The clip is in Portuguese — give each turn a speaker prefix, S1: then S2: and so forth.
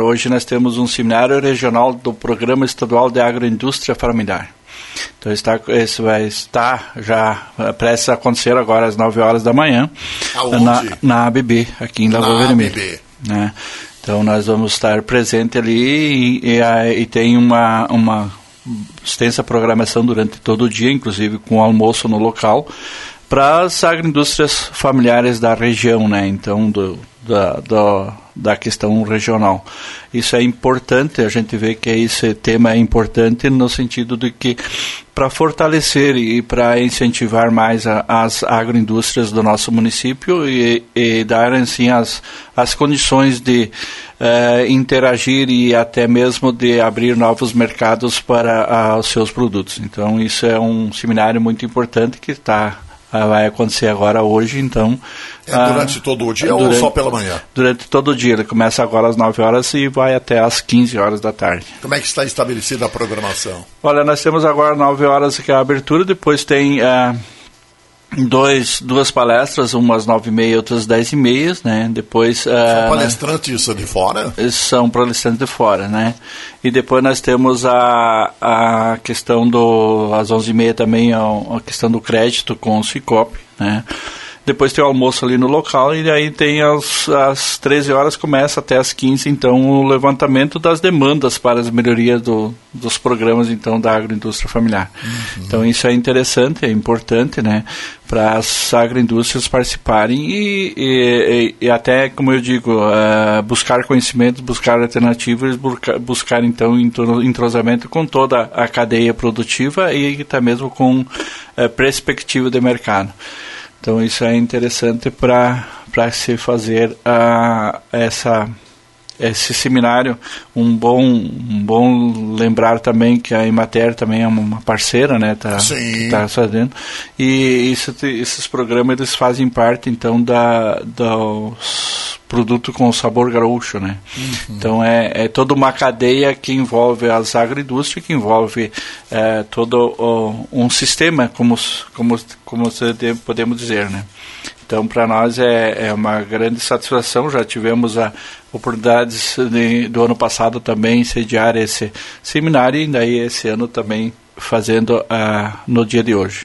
S1: Hoje nós temos um seminário regional do Programa Estadual de Agroindústria Familiar. Então isso vai estar já prestes a acontecer agora às 9 horas da manhã na ABB, aqui em Lagoa Vermelha. Né? Então nós vamos estar presente ali e tem uma extensa programação durante todo o dia, inclusive com almoço no local, para as agroindústrias familiares da região, né? Então da questão regional. Isso é importante, a gente vê que esse tema é importante no sentido de que para fortalecer e para incentivar mais as agroindústrias do nosso município e dar assim as condições de interagir e até mesmo de abrir novos mercados para os seus produtos. Então isso é um seminário muito importante que vai acontecer agora hoje, então...
S2: durante todo o dia ou só pela manhã?
S1: Durante todo o dia, ele começa agora às 9 horas e vai até às 15 horas da tarde.
S2: Como é que está estabelecida a programação?
S1: Olha, nós temos agora 9 horas que é a abertura, depois tem... duas palestras, umas 9h30 e outras 10h30, né? Depois...
S2: São palestrantes de fora?
S1: São palestrantes de fora, né? E depois nós temos a questão às 11h30 também, a questão do crédito com o Cicobi, né? Depois tem o almoço ali no local e aí tem às 13 horas, começa até às 15, então o levantamento das demandas para as melhorias dos programas então da agroindústria familiar. Uhum. Então isso é interessante, é importante, né, para as agroindústrias participarem e até, como eu digo, buscar conhecimentos, buscar alternativas, buscar então entrosamento com toda a cadeia produtiva e até mesmo com perspectiva de mercado. Então isso é interessante para se fazer esse seminário. Um bom lembrar também que a Emater também é uma parceira, né, que está fazendo, e esses programas eles fazem parte então dos produtos com sabor gaúcho, né? Uhum. Então é toda uma cadeia que envolve as agroindústrias, que envolve todo um sistema, como podemos dizer, né? Então, para nós é uma grande satisfação. Já tivemos a oportunidade do ano passado também sediar esse seminário e daí esse ano também fazendo no dia de hoje.